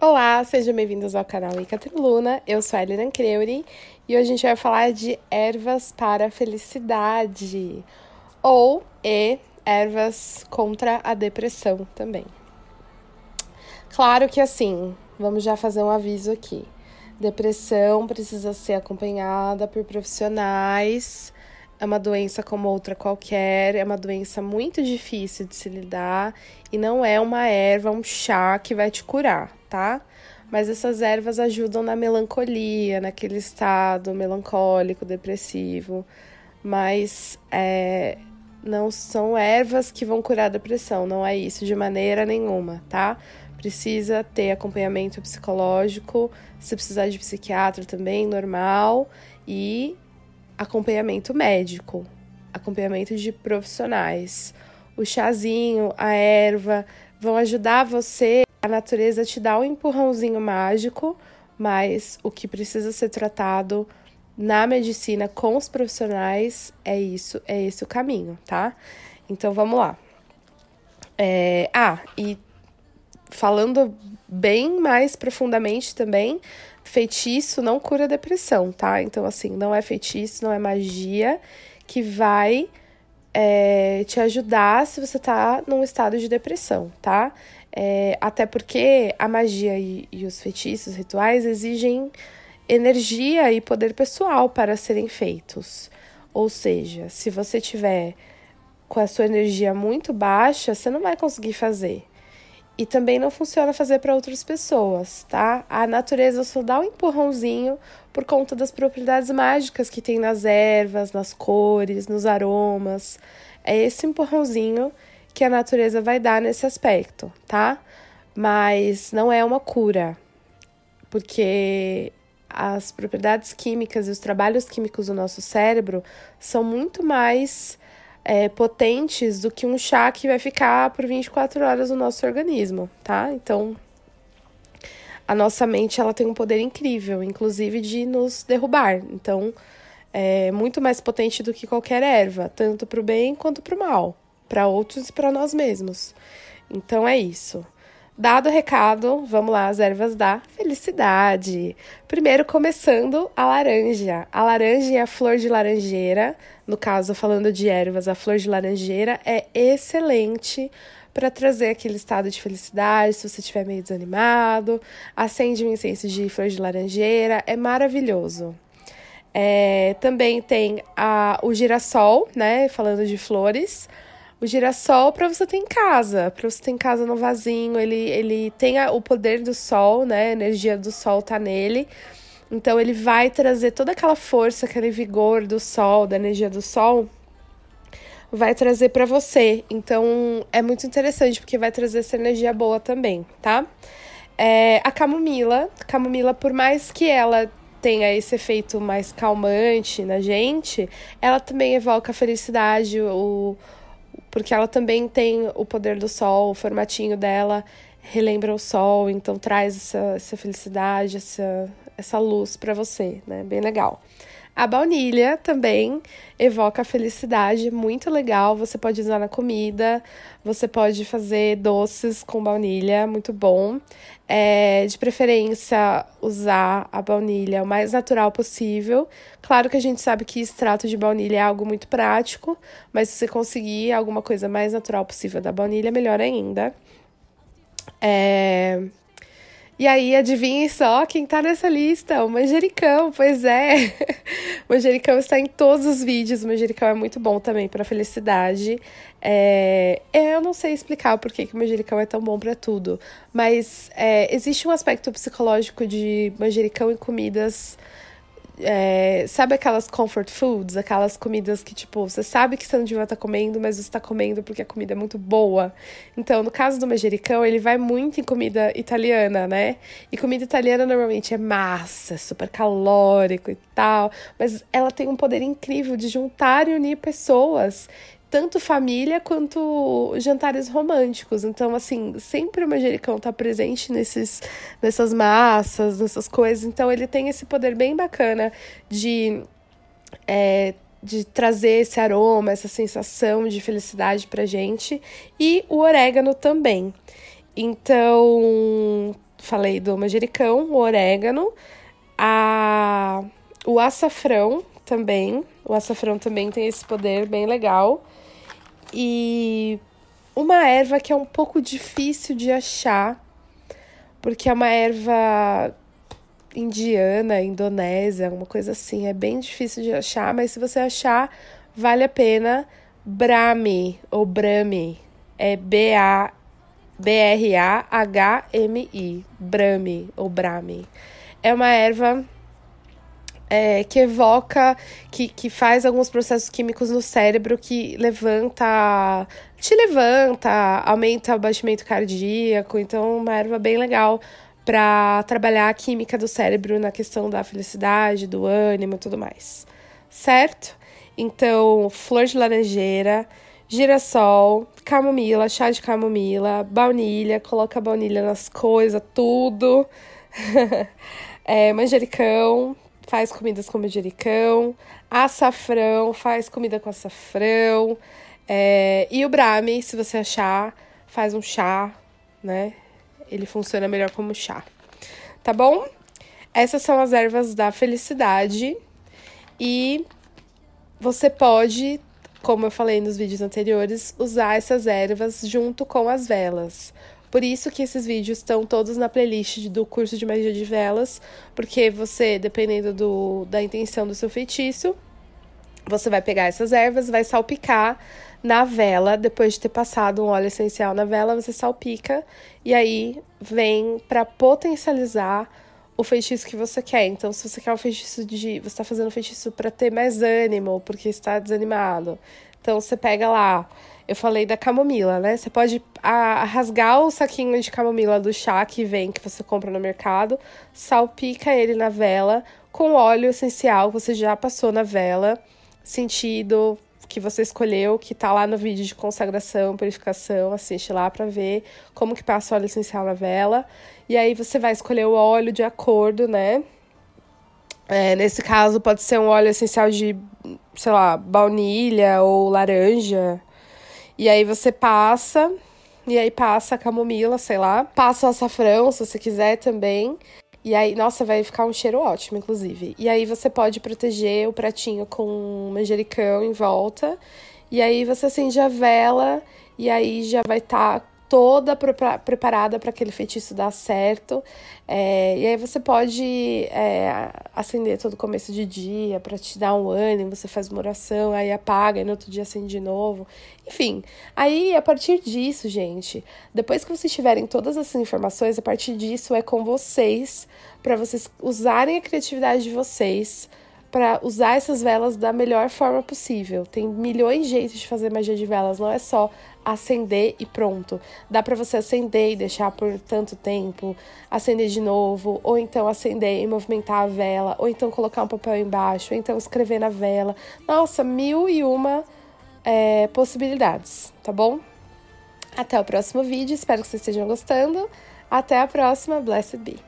Olá, sejam bem-vindos ao canal Icatriluna. Eu sou a Helena Creuri e hoje a gente vai falar de ervas para a felicidade ou ervas contra a depressão também. Claro que assim, vamos já fazer um aviso aqui. Depressão precisa ser acompanhada por profissionais. É uma doença como outra qualquer, é uma doença muito difícil de se lidar e não é uma erva, um chá que vai te curar, tá? Mas essas ervas ajudam na melancolia, naquele estado melancólico, depressivo, mas não são ervas que vão curar a depressão, não é isso de maneira nenhuma, tá? Precisa ter acompanhamento psicológico, se precisar de psiquiatra também, normal, e acompanhamento médico, acompanhamento de profissionais. O chazinho, a erva vão ajudar você, a natureza te dá um empurrãozinho mágico, mas o que precisa ser tratado na medicina com os profissionais é esse o caminho, tá? Então vamos lá. E falando bem mais profundamente também, feitiço não cura depressão, tá? Então, assim, não é feitiço, não é magia que vai te ajudar se você tá num estado de depressão, tá? Até porque a magia e os feitiços, rituais, exigem energia e poder pessoal para serem feitos. Ou seja, se você tiver com a sua energia muito baixa, você não vai conseguir fazer. E também não funciona fazer para outras pessoas, tá? A natureza só dá um empurrãozinho por conta das propriedades mágicas que tem nas ervas, nas cores, nos aromas. É esse empurrãozinho que a natureza vai dar nesse aspecto, tá? Mas não é uma cura, porque as propriedades químicas e os trabalhos químicos do nosso cérebro são muito mais potentes do que um chá que vai ficar por 24 horas no nosso organismo, tá? Então, a nossa mente, ela tem um poder incrível, inclusive de nos derrubar. Então, é muito mais potente do que qualquer erva, tanto para o bem quanto para o mal, para outros e para nós mesmos. Então, é isso. Dado o recado, vamos lá, as ervas da felicidade. Primeiro, começando a laranja. A laranja e a flor de laranjeira, no caso, falando de ervas, a flor de laranjeira é excelente para trazer aquele estado de felicidade, se você estiver meio desanimado. Acende um incenso de flor de laranjeira, é maravilhoso. Também tem o girassol, né, falando de flores. O girassol para você ter em casa, no vasinho, ele tem o poder do sol, né? A energia do sol tá nele. Então ele vai trazer toda aquela força, aquele vigor do sol, da energia do sol, vai trazer para você. Então é muito interessante porque vai trazer essa energia boa também, tá? A camomila, por mais que ela tenha esse efeito mais calmante na gente, ela também evoca a felicidade, porque ela também tem o poder do sol, o formatinho dela relembra o sol, então traz essa felicidade, essa luz para você, né? Bem legal. A baunilha também evoca a felicidade, muito legal. Você pode usar na comida, você pode fazer doces com baunilha, muito bom. De preferência, usar a baunilha o mais natural possível. Claro que a gente sabe que extrato de baunilha é algo muito prático, mas se você conseguir alguma coisa mais natural possível da baunilha, melhor ainda. E aí, adivinhem só quem tá nessa lista? O manjericão, pois é. O manjericão está em todos os vídeos. O manjericão é muito bom também para felicidade. Eu não sei explicar por que o manjericão é tão bom para tudo, mas existe um aspecto psicológico de manjericão em comidas. Sabe aquelas comfort foods, aquelas comidas que, tipo, você sabe que você não devia estar comendo, mas você tá comendo porque a comida é muito boa. Então, no caso do manjericão, ele vai muito em comida italiana, né? E comida italiana normalmente é massa, super calórico e tal, mas ela tem um poder incrível de juntar e unir pessoas, tanto família quanto jantares românticos. Então, assim, sempre o manjericão tá presente nessas massas, nessas coisas. Então, ele tem esse poder bem bacana de trazer esse aroma, essa sensação de felicidade pra gente. E o orégano também. Então, falei do manjericão, o orégano, o açafrão também. O açafrão também tem esse poder bem legal. E uma erva que é um pouco difícil de achar, porque é uma erva indiana, indonésia, uma coisa assim. É bem difícil de achar, mas se você achar, vale a pena. Brahmi, ou Brahmi. É Brahmi. Brahmi, ou Brahmi. É uma erva que evoca, que faz alguns processos químicos no cérebro que te levanta, aumenta o batimento cardíaco. Então, uma erva bem legal para trabalhar a química do cérebro na questão da felicidade, do ânimo e tudo mais. Certo? Então, flor de laranjeira, girassol, camomila, chá de camomila, baunilha, coloca baunilha nas coisas, tudo. Manjericão, faz comidas com manjericão. Açafrão, faz comida com açafrão. E o Brahmi, se você achar, faz um chá, né? Ele funciona melhor como chá. Tá bom? Essas são as ervas da felicidade. E você pode, como eu falei nos vídeos anteriores, usar essas ervas junto com as velas. Por isso que esses vídeos estão todos na playlist do curso de magia de velas, porque você, dependendo da intenção do seu feitiço, você vai pegar essas ervas, vai salpicar na vela. Depois de ter passado um óleo essencial na vela, você salpica e aí vem para potencializar o feitiço que você quer. Então, se você quer um feitiço você está fazendo um feitiço para ter mais ânimo, porque está desanimado. Então, você pega lá, eu falei da camomila, né? Você pode rasgar o saquinho de camomila do chá que você compra no mercado, salpica ele na vela com óleo essencial que você já passou na vela, sentido que você escolheu, que tá lá no vídeo de consagração, purificação, assiste lá pra ver como que passa o óleo essencial na vela. E aí você vai escolher o óleo de acordo, né? Nesse caso pode ser um óleo essencial de, sei lá, baunilha ou laranja. E aí você passa a camomila, sei lá. Passa o açafrão, se você quiser também. E aí, nossa, vai ficar um cheiro ótimo, inclusive. E aí você pode proteger o pratinho com manjericão em volta. E aí você acende a vela e aí já vai estar toda preparada para aquele feitiço dar certo. E aí você pode acender todo começo de dia para te dar um ânimo. Você faz uma oração, aí apaga e no outro dia acende de novo. Enfim, aí a partir disso, gente, depois que vocês tiverem todas essas informações, a partir disso é com vocês, para vocês usarem a criatividade de vocês para usar essas velas da melhor forma possível. Tem milhões de jeitos de fazer magia de velas, não é só acender e pronto. Dá para você acender e deixar por tanto tempo, acender de novo, ou então acender e movimentar a vela, ou então colocar um papel embaixo, ou então escrever na vela. Nossa, 1001 possibilidades, tá bom? Até o próximo vídeo, espero que vocês estejam gostando. Até a próxima, Blessed Be!